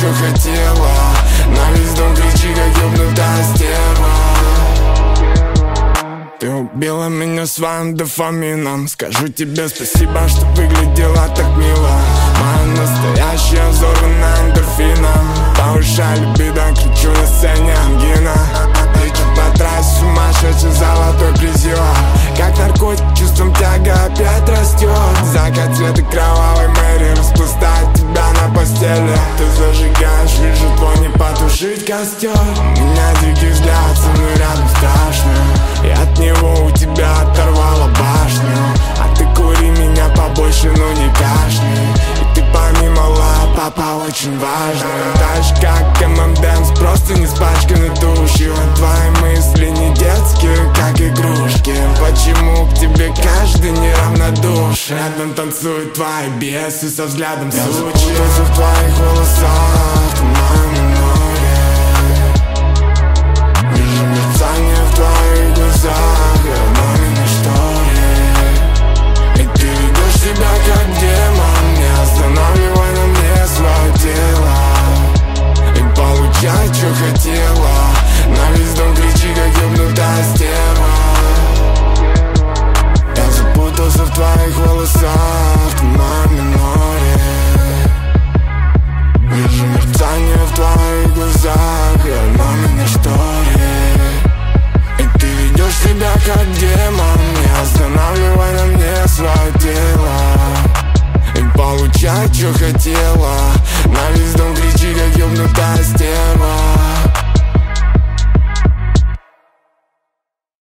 что хотела. На весь дом кричи, как ёбнутая стерва. Ты убила меня своим дофамином. Скажу тебе спасибо, что выглядела так мило. Моя настоящая взорвана эндорфином. Повышай либидо, кричу на сцене ангина. Летит по трассе сумасшедший золотой призива. Как наркотик, чувством тяга опять растет. Закат цвета кровавой Мэри распластает тебя на постели. Ты зажигаешь, вижу твой не потушить костер. У меня дикий взгляд, со мной рядом страшно. И от него у тебя оторвало башню. А ты кури меня побольше, но не кашни. И ты помимо папа очень важная. Так же как ММДэнс, просто не с пачканной тушью. Твои мысли не детские, как игрушки. Почему к тебе каждый неравнодушен? Рядом танцуют твои бесы со взглядом сучи. Я запутался в твоих волосах, в моем море. Вижу мерцание в твоих глазах, я в маминой шторе. И ты ведешь себя как демон, не останавливай на мне свое тело. И получай, что хотела. На весь дом кричи, как ёбнутая стерва. Я запутался в твоих волосах, в моем море. Вижу мерцание в твоих глазах, я в маминой шторе. И ты ведешь себя как демон, не останавливай на мне свое тело. И получай, что хотела.